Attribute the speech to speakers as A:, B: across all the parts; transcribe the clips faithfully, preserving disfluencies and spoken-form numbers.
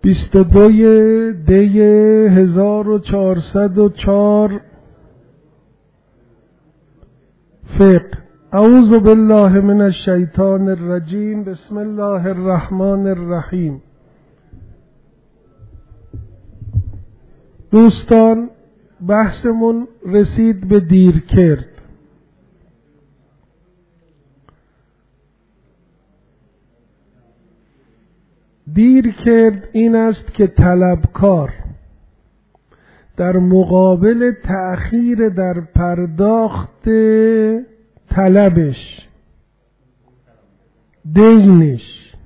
A: بیست و دو دی هزار و چهارصد و چهار فقه. اعوذ بالله من الشیطان الرجیم. بسم الله الرحمن الرحیم. دوستان، بحثمون رسید به دیرکرد. دیرکرد این است که طلبکار در مقابل تأخیر در پرداخت طلبش، دینش،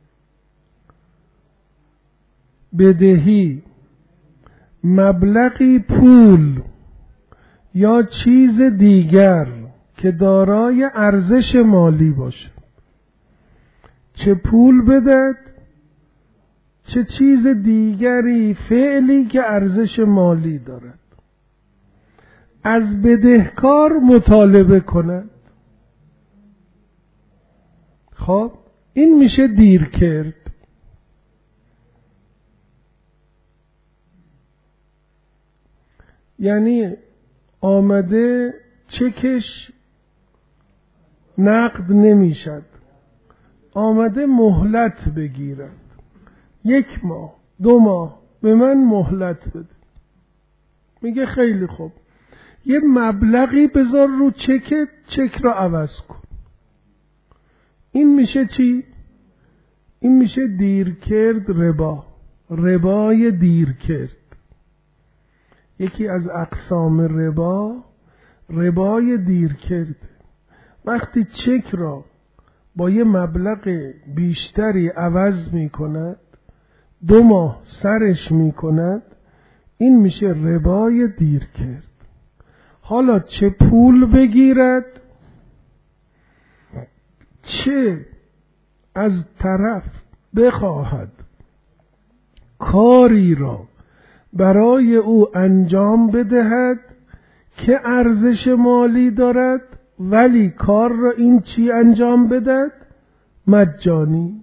A: بدهی، مبلغی پول یا چیز دیگر که دارای ارزش مالی باشد، چه پول بدهد چه چیز دیگری، فعلی که ارزش مالی دارد، از بدهکار مطالبه کند. خب این میشه دیرکرد. یعنی آمده چکش نقد نمیشد، آمده مهلت بگیرد، یک ماه دو ماه به من مهلت بده. میگه خیلی خوب، یه مبلغی بذار رو چک، چک را عوض کن. این میشه چی؟ این میشه دیرکرد ربا، ربای دیرکرد. یکی از اقسام ربا ربای دیرکرد. وقتی چک را با یه مبلغ بیشتری عوض میکند، دو ماه سرش میکند، این میشه ربای دیرکرد. حالا چه پول بگیرد، چه از طرف بخواهد کاری را برای او انجام بدهد که ارزش مالی دارد، ولی کار را این چی انجام بدهد؟ مجانی.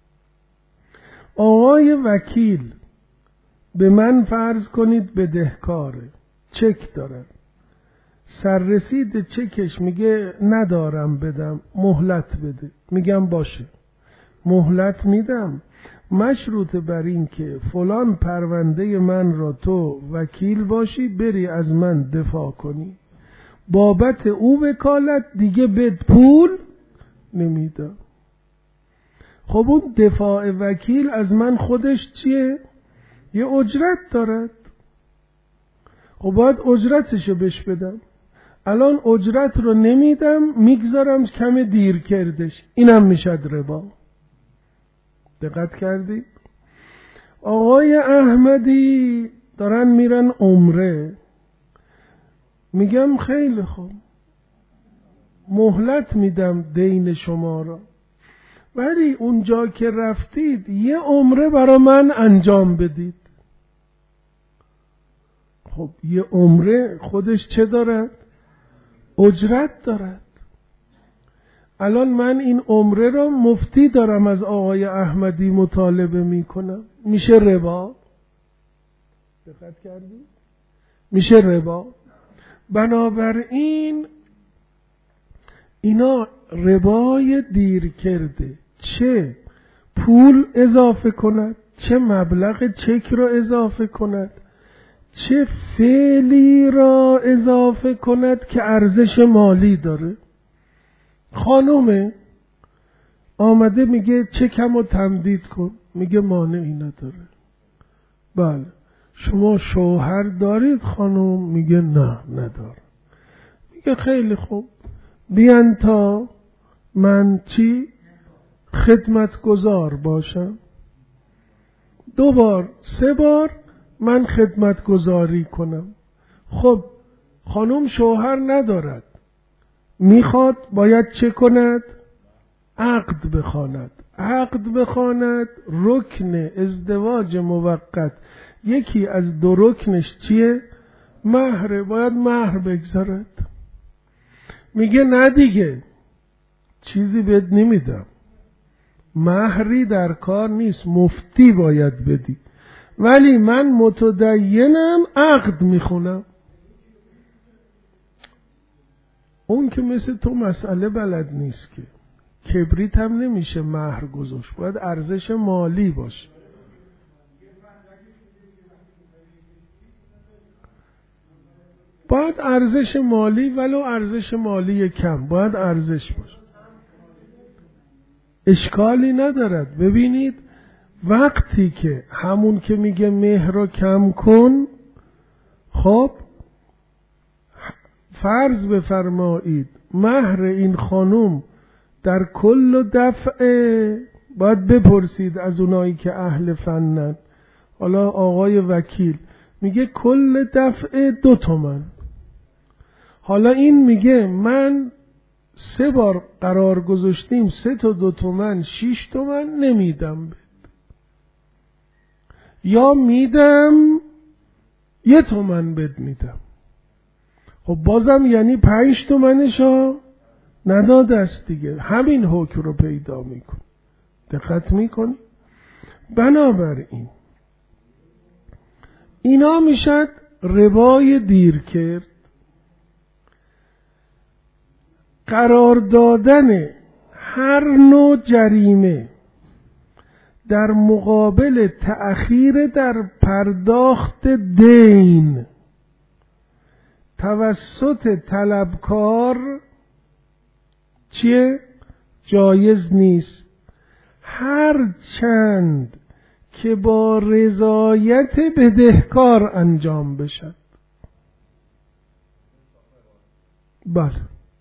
A: آقای وکیل به من فرض کنید بدهکاره، چک دارد، سررسید چکش میگه ندارم بدم، مهلت بده. میگم باشه، مهلت میدم، مشروط بر این که فلان پرونده من را تو وکیل باشی، بری از من دفاع کنی، بابت او وکالت دیگه بد پول نمیدم. خب اون دفاع وکیل از من خودش چیه؟ یه اجرت دارد. خب باید اجرتشو بهش بدم. الان اجرت رو نمیدم، میگذارم کم دیر کردش، اینم میشد ربا. دقت کردی؟ آقای احمدی دارن میرن عمره، میگم خیلی خوب، مهلت میدم دین شما را، ولی اونجا که رفتید یه عمره برا من انجام بدید. خب یه عمره خودش چه دارد؟ اجرت دارد. الان من این عمره را مفتی دارم از آقای احمدی مطالبه میکنم، میشه ربا. دقت کردی؟ میشه ربا. بنابراین اینا ربای دیر کرده، چه پول اضافه کند، چه مبلغ چک را اضافه کند، چه فعلی را اضافه کند که ارزش مالی داره. خانومه آمده میگه چکم رو تمدید کن، میگه مانعی نداره. بله. شما شوهر دارید خانوم؟ میگه نه ندارم. میگه خیلی خوب، بیان تا من چی؟ خدمتگزار باشم. دو بار سه بار من خدمتگزاری کنم. خب خانم شوهر ندارد، میخواد باید چه کند؟ عقد بخواند. عقد بخواند رکن ازدواج موقت، یکی از دو رکنش چیه؟ مهره، باید مهر بگذارد. میگه نه دیگه، چیزی بهت نمیدم، مهری در کار نیست، مفتی باید بدی. ولی من متدینم عقد میخونم. اون که مثل تو مسئله بلد نیست که کبریت هم نمیشه مهر گذاشت، باید ارزش مالی باشه. باید ارزش مالی، ولو ارزش مالی کم، باید ارزش باشه. اشکالی ندارد. ببینید وقتی که همون که میگه مهر رو کم کن، خب فرض بفرمایید مهر این خانم در کل و دفعه، باید بپرسید از اونایی که اهل فنن، حالا آقای وکیل میگه کل دفعه دو تومن، حالا این میگه من سه بار قرار گذاشتیم سه تا دو تومن شیش تومن نمیدم بد. یا میدم یه تومن بد میدم. خب بازم یعنی پنج تومنشو نداده است دیگه، همین حکم رو پیدا میکن. دقت میکنی؟ بنابراین اینا میشد ربای دیر کرد. قرار دادن هر نوع جریمه در مقابل تأخیر در پرداخت دین توسط طلبکار چیه؟ جایز نیست، هر چند که با رضایت بدهکار انجام بشد. بله،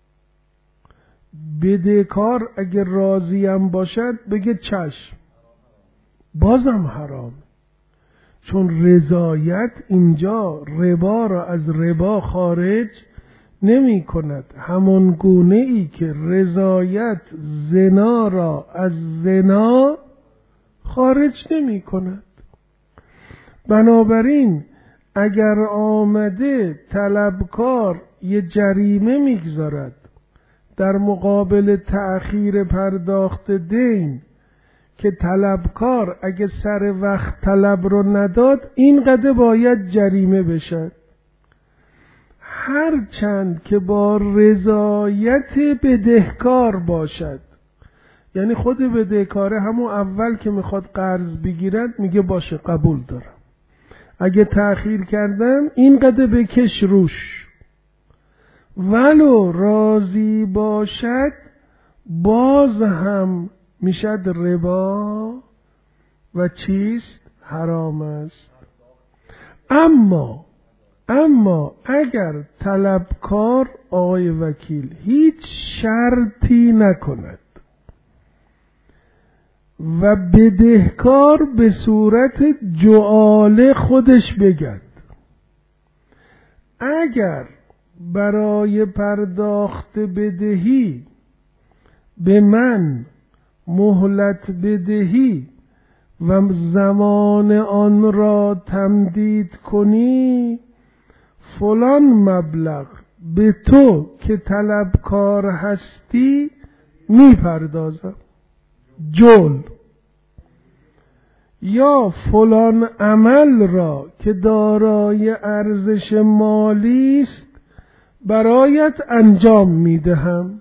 A: بدهکار اگر راضی هم باشد بگه چشم، بازم حرام، چون رضایت اینجا ربا را از ربا خارج نمی کند، همان گونه ای که رضایت زنا را از زنا خارج نمی کند. بنابراین اگر آمده طلبکار یه جریمه میگذارد در مقابل تأخیر پرداخت دین که طلبکار اگه سر وقت طلب رو نداد این قدر باید جریمه بشد، هر چند که با رضایت بدهکار باشد. یعنی خود بدهکاره همون اول که میخواد قرض بگیرد میگه باشه قبول دارم، اگه تأخیر کردم این قدر بکش روش، ولو راضی باشد باز هم میشد ربا و چیست؟ حرام است. اما اما اگر طلبکار آقای وکیل هیچ شرطی نکند و بدهکار به صورت جعاله خودش بگد اگر برای پرداخت بدهی به من مهلت بدهی و زمان آن را تمدید کنی، فلان مبلغ به تو که طلبکار هستی میپردازم جل، یا فلان عمل را که دارای ارزش مالی است برایت انجام میدهم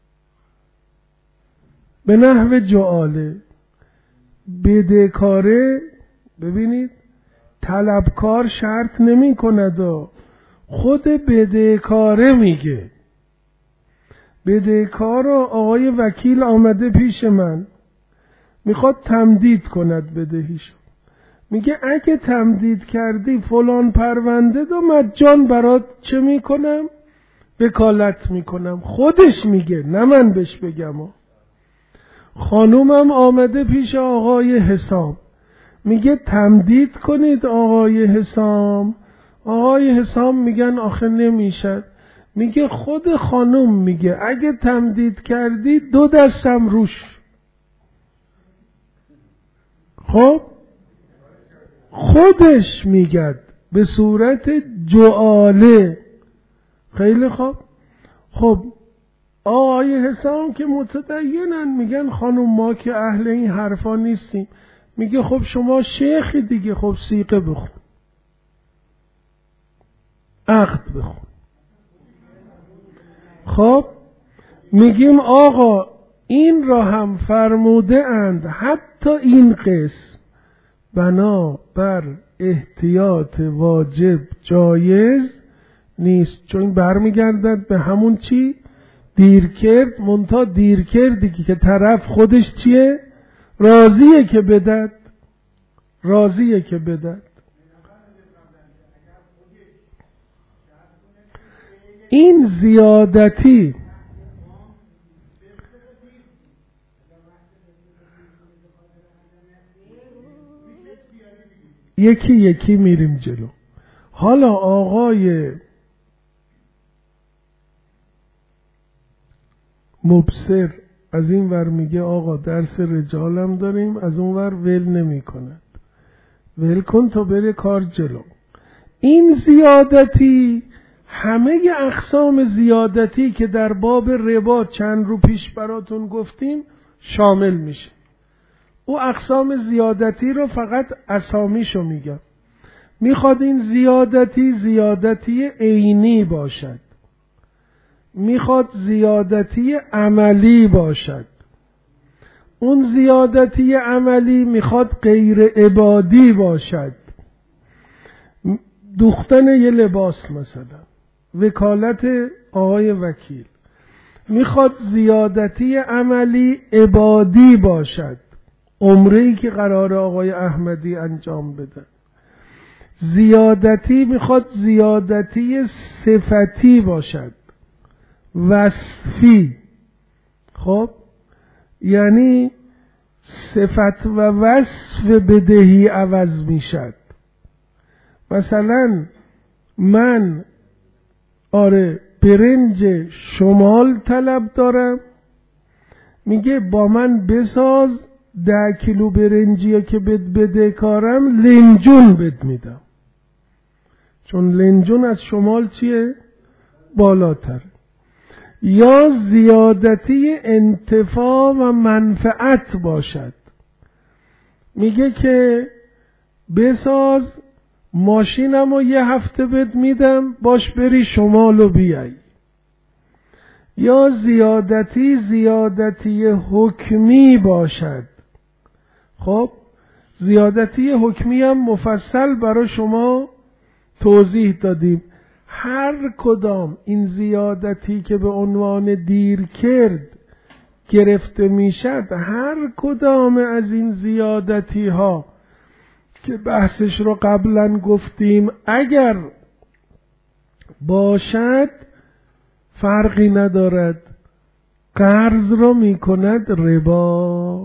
A: به نحو جعاله. بدهکاره ببینید طلبکار شرط نمی کند، خود بدهکاره میگه. بدهکار و آقای وکیل آمده پیش من میخواد تمدید کند بدهیشو، میگه اگه تمدید کردی فلان پرونده دو مجان برات چه میکنم؟ وکالت میکنم. خودش میگه، نه من بهش بگم. خانومم آمده پیش آقای حسام میگه تمدید کنید آقای حسام. آقای حسام میگن آخه نمیشد. میگه خود خانوم میگه اگه تمدید کردی دو دستم روش. خب خودش میگه به صورت جعاله. خیلی خوب. خب آقای حسام که متدینن میگن خانم ما که اهل این حرفا نیستیم، میگه خب شما شیخی دیگه، خب سیغه بخون، عقد بخون. خب میگیم آقا این را هم فرموده اند حتی این قسم بنا بر احتیاط واجب جایز نیست، چون این برمیگردد به همون چی؟ دیر کرد، منتها دیر کردی که طرف خودش چیه؟ راضیه که بدد، راضیه که بدد. این زیادتی یکی یکی میریم جلو. حالا آقای مبصر از این ور میگه آقا درس رجالم داریم، از اون ور ول نمی کند، ول کن تا بره کار جلو. این زیادتی همه اقسام زیادتی که در باب ربا چند رو پیش براتون گفتیم شامل میشه. او اقسام زیادتی رو فقط اسامیشو میگم. میخواد این زیادتی زیادتی عینی باشد، میخواد زیادتی عملی باشد. اون زیادتی عملی میخواد غیر عبادی باشد، دوختن یه لباس مثلا، وکالت آقای وکیل. میخواد زیادتی عملی عبادی باشد، عمره‌ای که قرار آقای احمدی انجام بدن. زیادتی میخواد زیادتی صفتی باشد، وصفی. خب یعنی صفت و وصف بدهی عوض میشد. مثلا من آره برنج شمال طلب دارم، میگه با من بساز ده کیلو برنجی که بد بده کارم لنجون بد میدم، چون لنجون از شمال چیه؟ بالاتر. یا زیادتی انتفاع و منفعت باشد، میگه که بساز ماشینمو یه هفته بد میدم، باش بری شمالو بیای. یا زیادتی زیادتی حکمی باشد. خب زیادتی حکمی هم مفصل برای شما توضیح دادیم. هر کدام این زیادتی که به عنوان دیر کرد گرفته میشد، هر کدام از این زیادتی ها که بحثش رو قبلا گفتیم اگر باشد فرقی ندارد، قرض رو میکند ربا.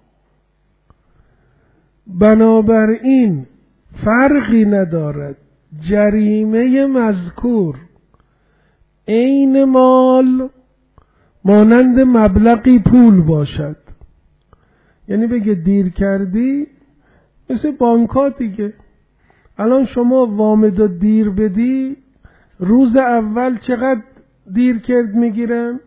A: بنابراین فرقی ندارد جریمه مذکور عین مال مانند مبلغی پول باشد. یعنی بگه دیر کردی، مثل بانک‌ها دیگه. الان شما وامد و دیر بدی، روز اول چقدر دیر کرد میگیرن؟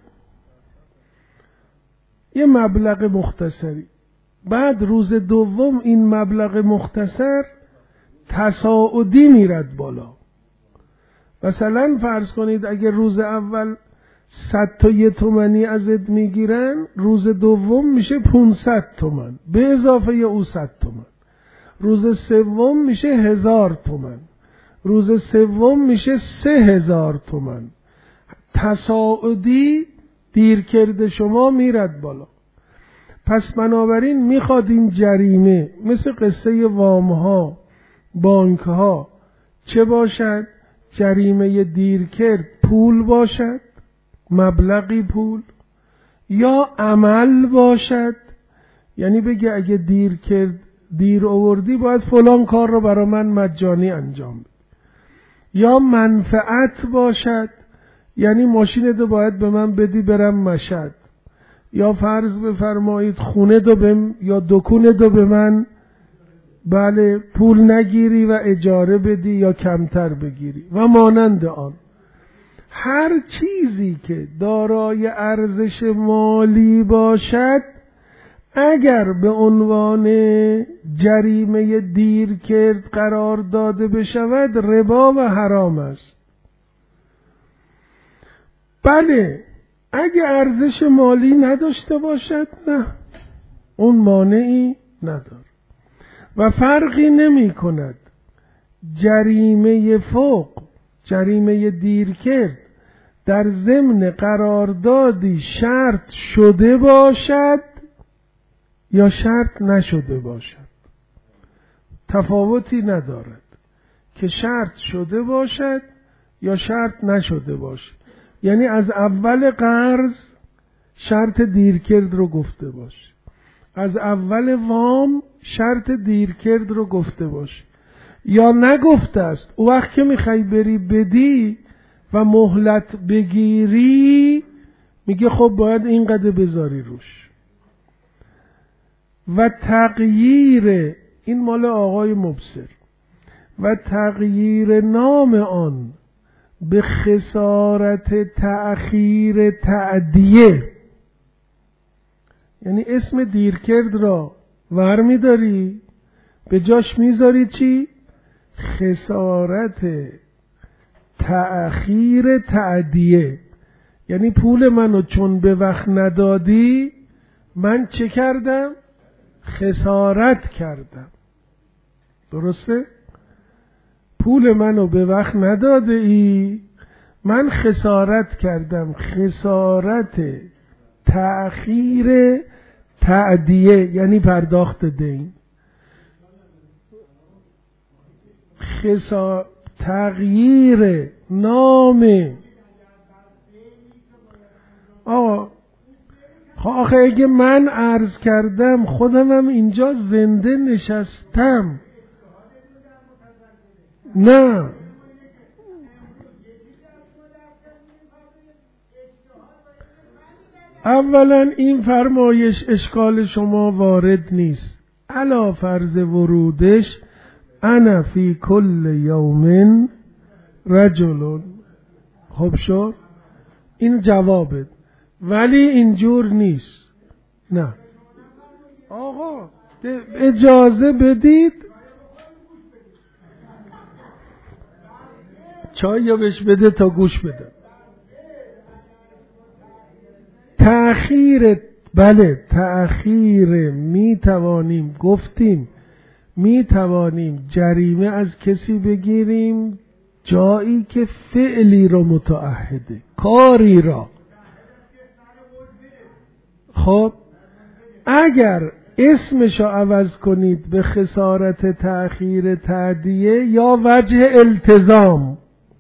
A: یه مبلغ مختصری. بعد روز دوم این مبلغ مختصر تصاعدی میرد بالا. مثلا فرض کنید اگر روز اول صد تا یه تومنی ازت میگیرن، روز دوم میشه پونصد تومن به اضافه یه او صد تومن. روز سوم میشه هزار تومن، روز سوم میشه سه هزار تومن. تصاعدی دیر کرده شما میرد بالا. پس بنابراین میخواد این جریمه مثل قصه وامها، بانکها چه باشد؟ جریمه دیر کرد پول باشد، مبلغی پول، یا عمل باشد. یعنی بگه اگه دیر کرد، دیر آوردی باید فلان کار رو برای من مجانی انجام بده. یا منفعت باشد، یعنی ماشین دو باید به من بدی برم مشهد. یا فرض بفرمایید خونه دو بم یا دکونه دو به من بله پول نگیری و اجاره بدی یا کمتر بگیری و مانند آن. هر چیزی که دارای ارزش مالی باشد اگر به عنوان جریمه دیر کرد قرار داده بشود ربا و حرام است. بله اگه ارزش مالی نداشته باشد نه، اون مانعی نداره و فرقی نمی کند جریمه فوق، جریمه دیر کرد در ضمن قراردادی شرط شده باشد یا شرط نشده باشد، تفاوتی ندارد که شرط شده باشد یا شرط نشده باشد. یعنی از اول قرض شرط دیرکرد رو گفته باش، از اول وام شرط دیرکرد رو گفته باش، یا نگفته است او وقت که میخوای بری بدی و مهلت بگیری میگه خب باید اینقدر بذاری روش. و تغییر، این مال آقای مبصر، و تغییر نام آن به خسارت تأخیر تعدیه، یعنی اسم دیرکرد را ور میداری به جاش میذاری چی؟ خسارت تأخیر تعدیه، یعنی پول منو چون به وقت ندادی من چه کردم؟ خسارت کردم. درسته؟ پول منو به وقت نداده ای من خسارت کردم. خسارت تأخیر تعدیه یعنی پرداخت دین. خسا... تغییر نام آقا آخه اگه من عرض کردم خودمم اینجا زنده نشستم. نه اولا این فرمایش اشکال شما وارد نیست، علا فرض ورودش انا فی کل یوم رجل. خب شد این جوابت، ولی اینجور نیست. نه آقا اجازه بدید چای یا بهش بده تا گوش بده. تأخیر، بله تأخیر می توانیم، گفتیم می توانیم جریمه از کسی بگیریم جایی که فعلی را متعهده، کاری را. خب اگر اسمشو عوض کنید به خسارت تأخیر تعدیه یا وجه التزام،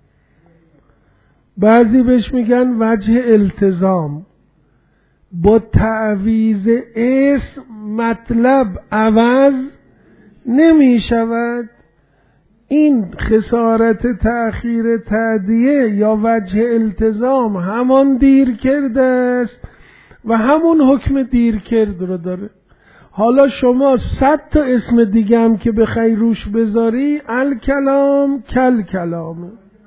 A: بعضی بهش میگن وجه التزام، با تعویض اسم مطلب عوض نمی شود. این خسارت تأخیر تعدیه یا وجه التزام همان دیر کرده است و همون حکم دیر کرد رو داره. حالا شما صد تا اسم دیگه هم که بخوای روش بذاری الکلام کل کلامه.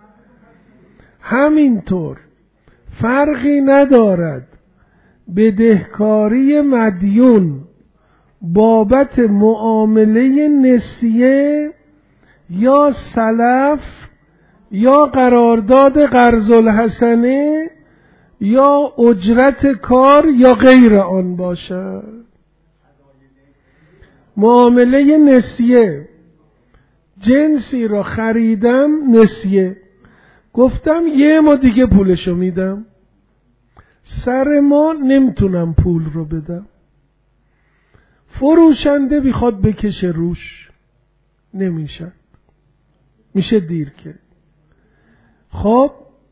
A: همینطور فرقی ندارد بدهکاری مدیون بابت معامله نسیه یا سلف یا قرارداد قرض الحسنه یا اجرت کار یا غیر آن باشد. معامله نسیه، جنسی را خریدم نسیه، گفتم یه ما دیگه پولشو میدم، سر ما نمیتونم پول رو بدم، فروشنده بیخواد بکشه روش نمیشه، میشه دیر که. خب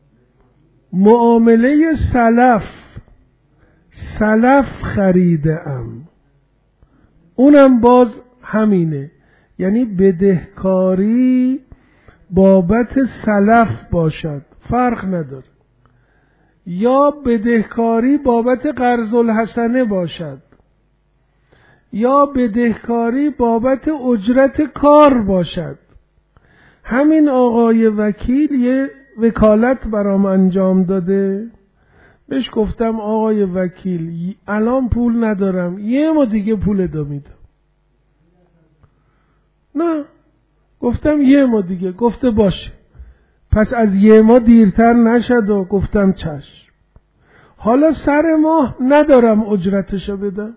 A: معامله سلف، سلف خریده ام، اونم باز همینه، یعنی بدهکاری بابت سلف باشد فرق نداره، یا بدهکاری بابت قرض الحسنه باشد، یا بدهکاری بابت اجرت کار باشد. همین آقای وکیل یه وکالت برام انجام داده، بهش گفتم آقای وکیل الان پول ندارم، یه ما دیگه پول دو میدم. نه، گفتم یه ما دیگه. گفته باشه، پس از یه ما دیرتر نشد. و گفتم چشم. حالا سر ماه ندارم اجرتشو بدم.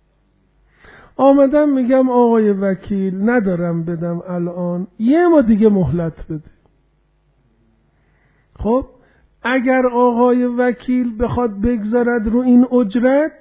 A: آمدم میگم آقای وکیل ندارم بدم الان، یه ما دیگه مهلت بده. خب اگر آقای وکیل بخواد بگذارد رو این اجرت،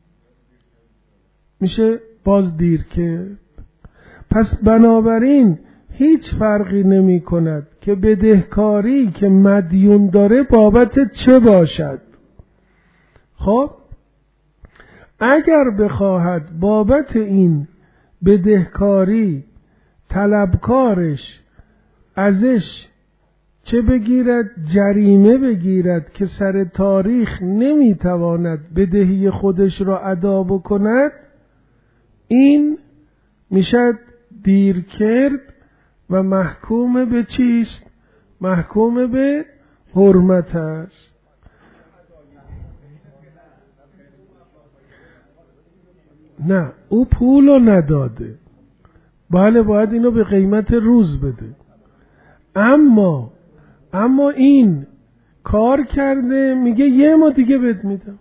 A: میشه باز دیر کرد. پس بنابراین هیچ فرقی نمی کند که بدهکاری که مدیون داره بابت چه باشد. خب اگر بخواهد بابت این بدهکاری طلبکارش ازش چه بگیرد؟ جریمه بگیرد که سر تاریخ نمیتواند بدهی خودش را ادا بکند، این میشد دیر کرد و محکوم به چیست؟ محکوم به حرمت است. نه، او پولو نداده، بله باید اینو به قیمت روز بده، اما اما این کار کرده میگه یه ما دیگه بد میدم.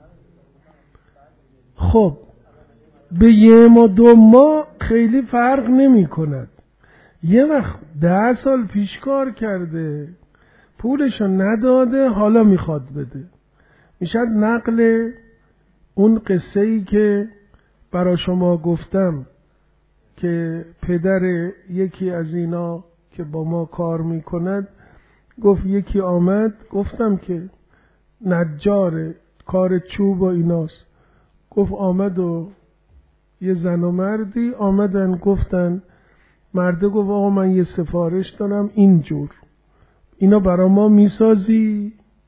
A: خب به یه ما دو ما خیلی فرق نمی کند. یه وقت ده سال پیش کار کرده، پولشو نداده، حالا میخواد بده، میشد نقل اون قصه ای که برا شما گفتم که پدر یکی از اینا که با ما کار میکند گفت یکی آمد، گفتم که نجار کار چوب و ایناست، گفت آمد و یه زن و مردی آمدن گفتن، مرده گفت آقا من یه سفارش دارم اینجور، اینا برا ما میسازی؟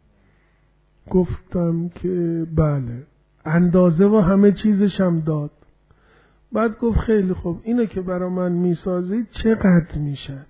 A: گفتم که بله، اندازه و همه چیزش هم داد. بعد گفت خیلی خوب، اینو که برا من میسازی چقدر میشد؟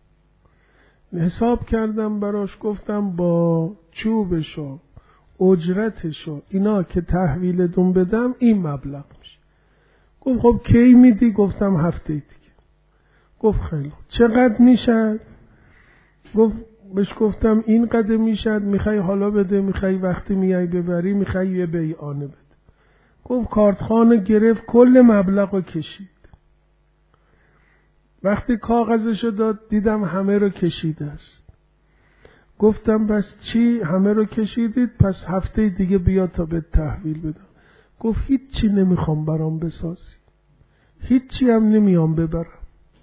A: حساب کردم براش، گفتم با چوبشو اجرتشو اینا که تحویلتون بدم این مبلغ میشه. گفت خب کی میدی؟ گفتم هفته دیگه. گفت خیلی خوب، چقدر میشد؟ گفت بهش گفتم این قدر میشد، میخوای حالا بده، میخوای وقتی میای ببری، میخوای یه بیعانه بده. گفت کارتخانه گرفت کل مبلغ رو کشید. وقتی کاغذشو داد دیدم همه رو کشیده است. گفتم بس چی همه رو کشیدید؟ پس هفته دیگه بیا تا به تحویل بدم. گفت هیچی نمیخوام برام بسازی، هیچی هم نمیام ببرم.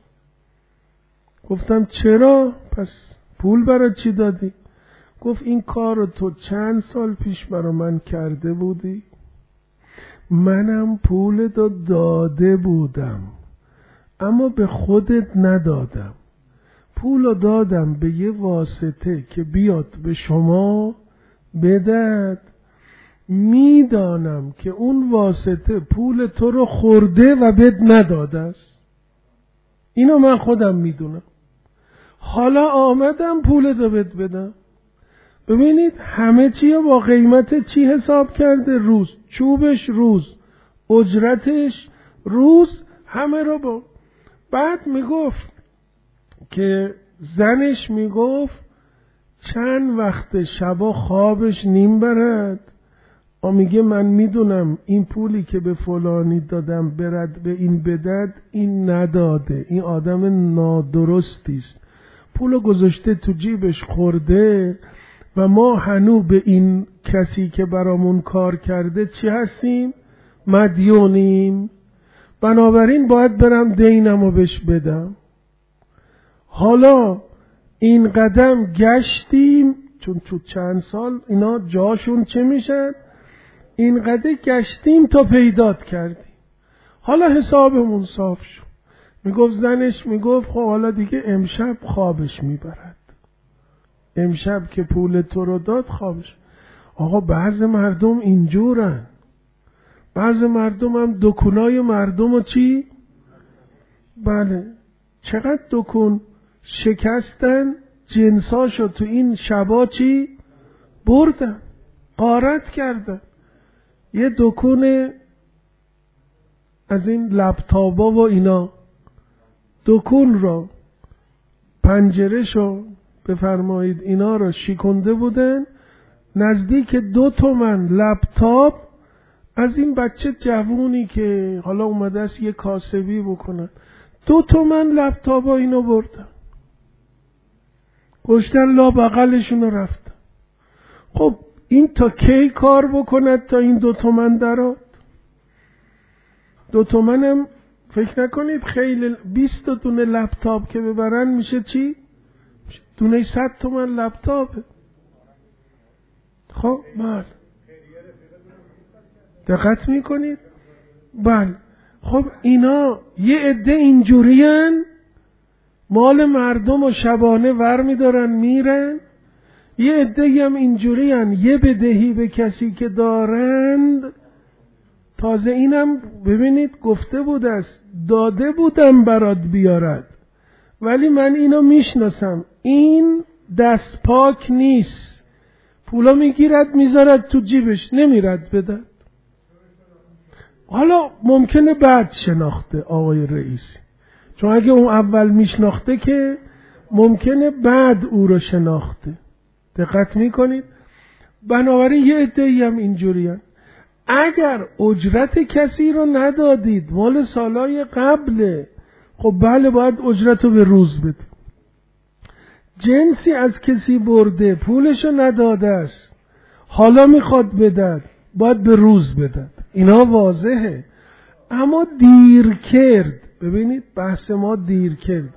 A: گفتم چرا؟ پس پول برای چی دادی؟ گفت این کار رو تو چند سال پیش برای من کرده بودی، منم پول تو داده بودم اما به خودت ندادم، پولو دادم به یه واسطه که بیاد به شما بدهد، میدانم که اون واسطه پول تو رو خورده و بد نداده است، اینو من خودم میدونم، حالا آمدم پول تو بد بدم. ببینید همه چی با قیمت چی حساب کرده؟ روز، چوبش روز، اجرتش روز، همه رو با. بعد میگفت که زنش میگفت چند وقت شبا خوابش نیم برد، و میگه من میدونم این پولی که به فلانی دادم برد به این بدد، این نداده، این آدم نادرستیست، پولو گذاشته تو جیبش خورده و ما هنو به این کسی که برامون کار کرده چی هستیم؟ مدیونیم، بنابراین باید برم دینمو بهش بدم. حالا این قدم گشتیم، چون چون چند سال اینا جاشون چه میشد، این قدر گشتیم تا پیدات کردیم، حالا حسابمون صاف شد. میگفت زنش میگفت خب حالا دیگه امشب خوابش میبرد، امشب که پول تو رو داد خوابش. آقا بعض مردم اینجورن، بعض مردم هم دکونای مردم و چی؟ بله، چقدر دکون شکستن، جنساشو تو این شبا چی؟ بردن. غارت کردن. یه دکون از این لپتاپا و اینا، دکون رو، پنجرهشو بفرمایید اینا رو شکونده بودن، نزدیک دو تومن لپتاپ از این بچه جوونی که حالا اومده است یه کاسبی بکنن، دو تومن لپتاپ ها اینو بردن، گشتن لا بغلشون رفتن. خب این تا کی کار بکند تا این دو تومن درات؟ دو تومنم فکر نکنید خیلی، بیست دونه لپتاپ که ببرن میشه چی؟ دونه صد تومن لپتاپه. خب بله، دقت میکنید؟ بله. خب اینا یه عده اینجورین مال مردم و شبانه ور میدارن میرن، یه عده هم اینجورین یه بدهی به کسی که دارند. تازه اینم ببینید گفته بود است داده بودم برات بیارد، ولی من اینو میشناسم، این دست پاک نیست، پولا میگیرد میذارد تو جیبش، نمیرد بدد. حالا ممکنه بعد شناخته آقای رئیسی، چون اگه اون اول میشناخته که ممکنه بعد او رو شناخته. دقت میکنید؟ بنابراین یه عده‌ای هم اینجورین. اگر اجرت کسی رو ندادید، مال سالهای قبله، خب بله باید اجرت رو به روز بدید. جنسی از کسی برده، پولش رو نداده است، حالا میخواد بدد، باید به روز بدد. اینا واضحه. اما دیر کرد، ببینید بحث ما دیر کرد.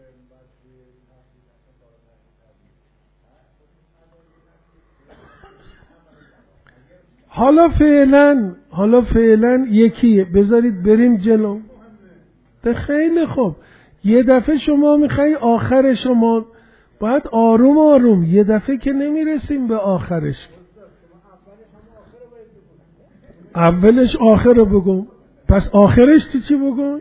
A: حالا فعلا حالا فعلا یکیه، بذارید بریم جلو. ده خیلی خوب. یه دفعه شما میخوای آخر شما باید آروم آروم، یه دفعه که نمیرسیم به آخرش. اولش آخر رو بگم، پس آخرش چی چی بگم؟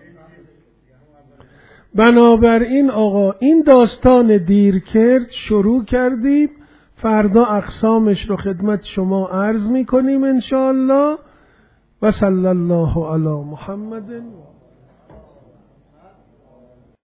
A: بنابراین آقا این داستان دیر کرد شروع کردیم، فردا اقسامش رو خدمت شما عرض میکنیم انشاءالله. و صلی الله علی محمد.